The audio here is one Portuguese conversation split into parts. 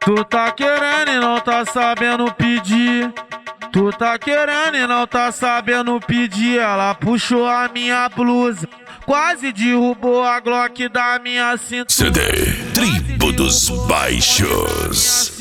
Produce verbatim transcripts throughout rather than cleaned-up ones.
Tu tá querendo e não tá sabendo pedir. Tu tá querendo e não tá sabendo pedir. Ela puxou a minha blusa, quase derrubou a Glock da minha cintura. C D Tribo dos Baixos.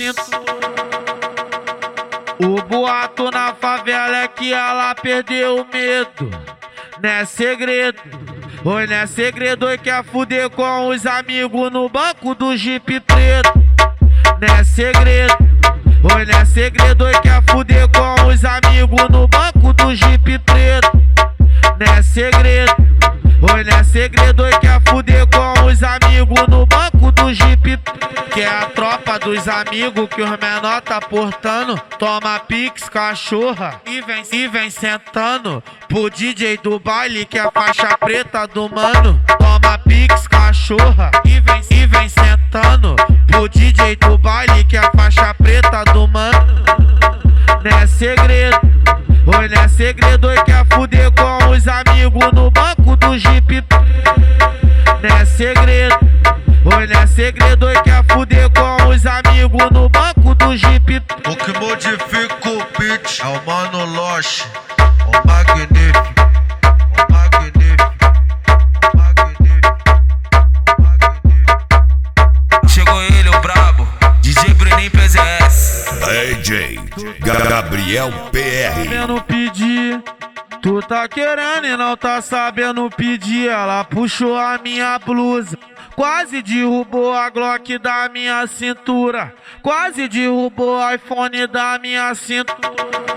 O boato na favela é que ela perdeu o medo. Não é segredo, oi, não é segredo. Oi, quer fuder com os amigos no banco do Jeep preto. Não é segredo, oi, não é segredo. Oi, quer fuder com os amigos no banco do Jeep preto. Não é segredo, oi, não é segredo. Oi, quer fuder com os amigos no banco do Jeep preto. Que é a tropa dos amigos que os menor tá portando. Toma pix, cachorra, e vem, e vem sentando pro D J do baile que é a faixa preta do mano. Toma pix, cachorra, e vem, e vem sentando pro D J do baile que é a faixa preta do mano. Não é segredo, oi, não é segredo. Oi, quer fuder com os amigos no banco do Jeep. Não é segredo, oi, não é segredo. Oi, quer fuder com os amigos no banco do Jeep. O que modifica o beat é o Mano Loche, o magnífico, o magnífico, o magnífico, o magnífico. Chegou ele, o brabo, D J Bruninho P Z S. D J Gabriel P R. Sabendo pedir, tu tá querendo e não tá sabendo pedir. Ela puxou a minha blusa, quase derrubou a Glock da minha cintura. Quase derrubou o iPhone da minha cintura.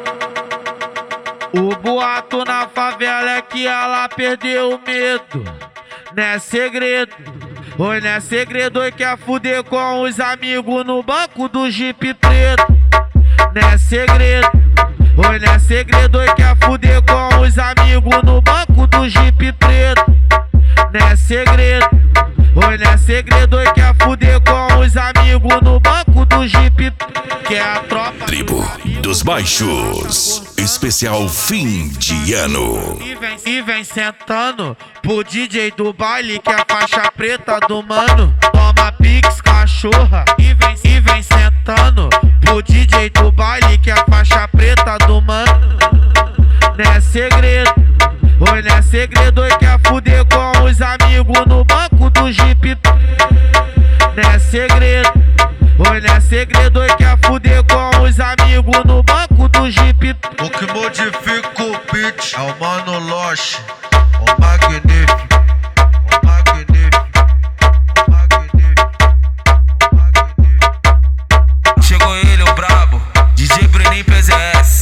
O boato na favela é que ela perdeu o medo. Não é segredo, oi, não é segredo. Oi, quer fuder com os amigos no banco do Jeep preto. Não é segredo, oi, não é segredo. Oi, quer fuder com os amigos no banco do Jeep preto. Não é segredo, oi, não é segredo. Oi, quer fuder com os amigos no banco do Jeep. Que é a tropa Tribo dos Baixos, especial fim de ano. E vem, e vem sentando pro D J do baile que é a faixa preta do mano. Toma pix, cachorra, e vem, e vem sentando pro D J do baile que é a faixa preta do mano. Não é segredo, oi, não é segredo. Oi, quer fuder com os amigos no banco do Jeep. Não é segredo, oi, não é segredo. Oi, quer fuder com os amigos no banco do Jeep. O que modifica o beat é o Mano Loche, o magnífico, o magnífico, o magnífico, o magnífico. Chegou ele, o brabo, D J Bruninho P Z S.